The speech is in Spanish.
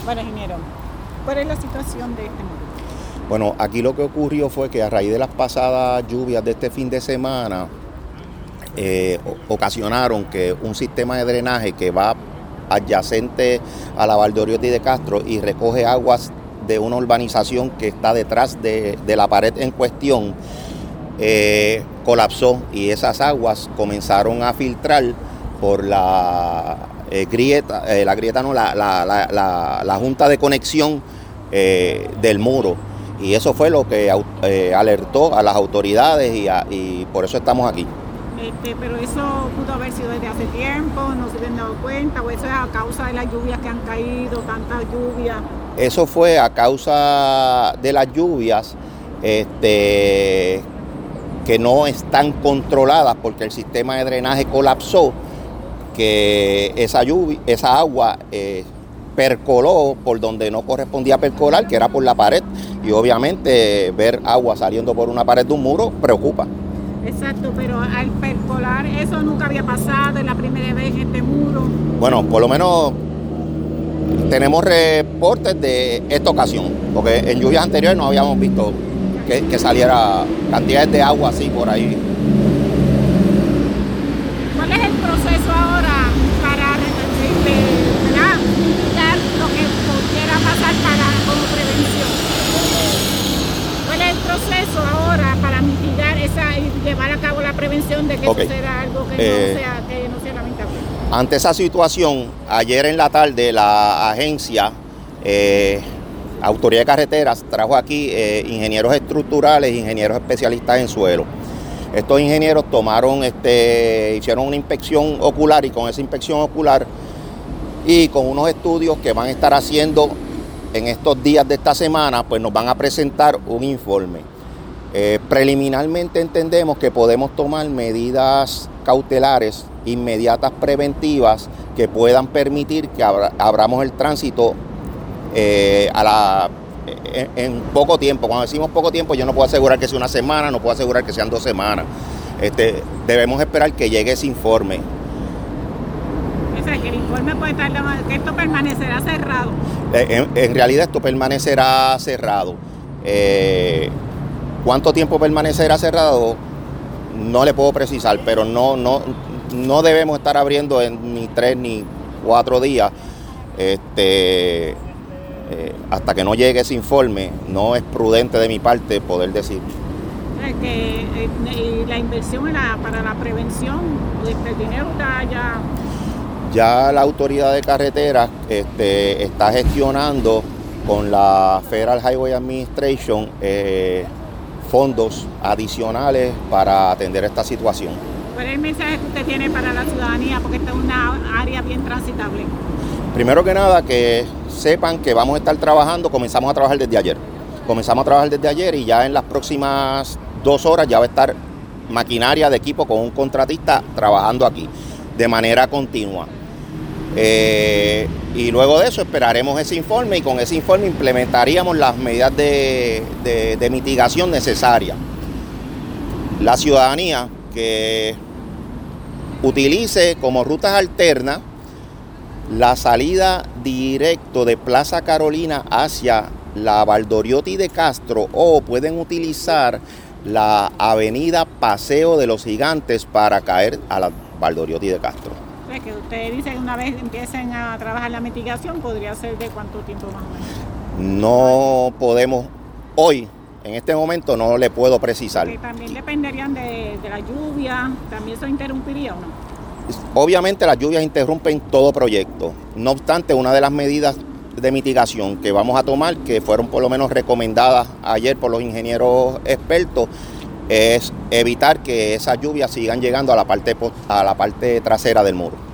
Bueno, ingeniero, ¿cuál es la situación de este muro? Bueno, aquí lo que ocurrió fue que a raíz de las pasadas lluvias de este fin de semana, ocasionaron que un sistema de drenaje que va adyacente a la Valdoriotti de Castro y recoge aguas de una urbanización que está detrás de la pared en cuestión, colapsó, y esas aguas comenzaron a filtrar por la junta de conexión del muro, y eso fue lo que alertó a las autoridades y por eso estamos aquí. Pero eso pudo haber sido desde hace tiempo, no se habían dado cuenta, o eso es a causa de las lluvias que han caído, tantas lluvias. Eso fue a causa de las lluvias que no están controladas porque el sistema de drenaje colapsó, que esa agua percoló por donde no correspondía percolar, que era por la pared, y obviamente ver agua saliendo por una pared de un muro preocupa. Exacto, pero al percolar eso nunca había pasado, es la primera vez en este muro. Bueno, por lo menos tenemos reportes de esta ocasión, porque en lluvias anteriores no habíamos visto que saliera cantidades de agua así por ahí. ¿Cuál es el proceso ahora para mitigar lo que pudiera pasar como prevención? ¿Cuál es el proceso ahora para mitigar y llevar a cabo la prevención de que suceda algo que no sea lamentable? Ante esa situación, ayer en la tarde la agencia Autoridad de Carreteras trajo aquí ingenieros estructurales, ingenieros especialistas en suelo. Estos ingenieros hicieron una inspección ocular, y con esa inspección ocular y con unos estudios que van a estar haciendo en estos días de esta semana, pues nos van a presentar un informe. Preliminarmente entendemos que podemos tomar medidas cautelares inmediatas preventivas que puedan permitir que abramos el tránsito en poco tiempo. Cuando decimos poco tiempo, yo no puedo asegurar que sea una semana, no puedo asegurar que sean 2 semanas. Debemos esperar que llegue ese informe. O sea, que el informe puede tardar, que esto permanecerá cerrado. En realidad esto permanecerá cerrado. ¿Cuánto tiempo permanecerá cerrado? No le puedo precisar, pero no debemos estar abriendo en ni 3 ni 4 días. Hasta que no llegue ese informe, no es prudente de mi parte poder decir. Y la inversión para la prevención, el dinero está ya. Ya la Autoridad de Carreteras está gestionando con la Federal Highway Administration fondos adicionales para atender esta situación. ¿Cuál es el mensaje que usted tiene para la ciudadanía? Porque esta es una área bien transitable. Primero que nada, que sepan que vamos a estar trabajando, comenzamos a trabajar desde ayer. Y ya en las próximas 2 horas ya va a estar maquinaria de equipo con un contratista trabajando aquí de manera continua. Y luego de eso esperaremos ese informe, y con ese informe implementaríamos las medidas de mitigación necesarias. La ciudadanía que utilice como rutas alternas la salida directo de Plaza Carolina hacia la Valdoriotti de Castro, o pueden utilizar la avenida Paseo de los Gigantes para caer a la Valdoriotti de Castro. O sea, que usted dice que una vez empiecen a trabajar la mitigación, ¿podría ser de cuánto tiempo más o menos? No podemos, hoy, en este momento no le puedo precisar. Que también dependerían de la lluvia, ¿también eso interrumpiría o no? Obviamente las lluvias interrumpen todo proyecto. No obstante, una de las medidas de mitigación que vamos a tomar, que fueron por lo menos recomendadas ayer por los ingenieros expertos, es evitar que esas lluvias sigan llegando a la parte trasera del muro.